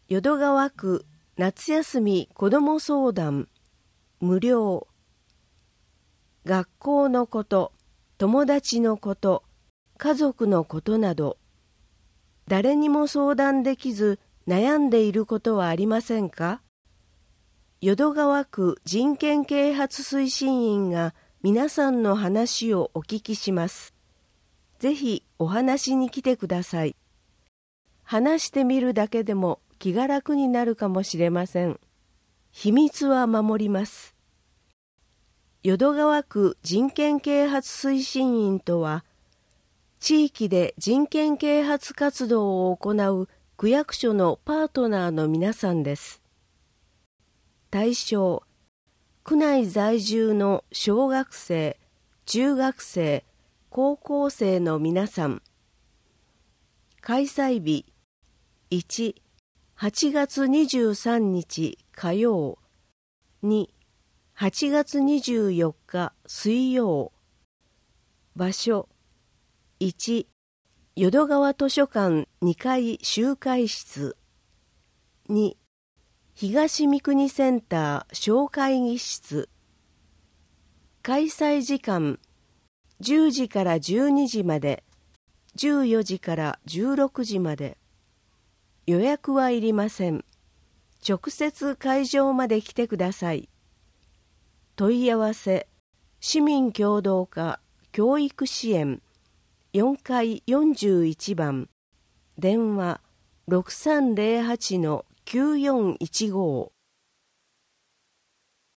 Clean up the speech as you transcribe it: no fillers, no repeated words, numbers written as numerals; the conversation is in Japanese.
淀川区夏休み子ども相談無料。学校のこと、友達のこと、家族のことなど、誰にも相談できず悩んでいることはありませんか？淀川区人権啓発推進員が皆さんの話をお聞きします。ぜひお話に来てください。話してみるだけでも気が楽になるかもしれません。秘密は守ります。淀川区人権啓発推進員とは、地域で人権啓発活動を行う区役所のパートナーの皆さんです。対象、区内在住の小学生、中学生、高校生の皆さん。開催日、1、8月23日火曜。2、8月24日水曜。場所、1、淀川図書館2階集会室。2、東三国センター小会議室。開催時間、10時から12時まで、14時から16時まで。予約はいりません。直接会場まで来てください。問い合わせ、市民協働課教育支援4階41番、電話 6308-9415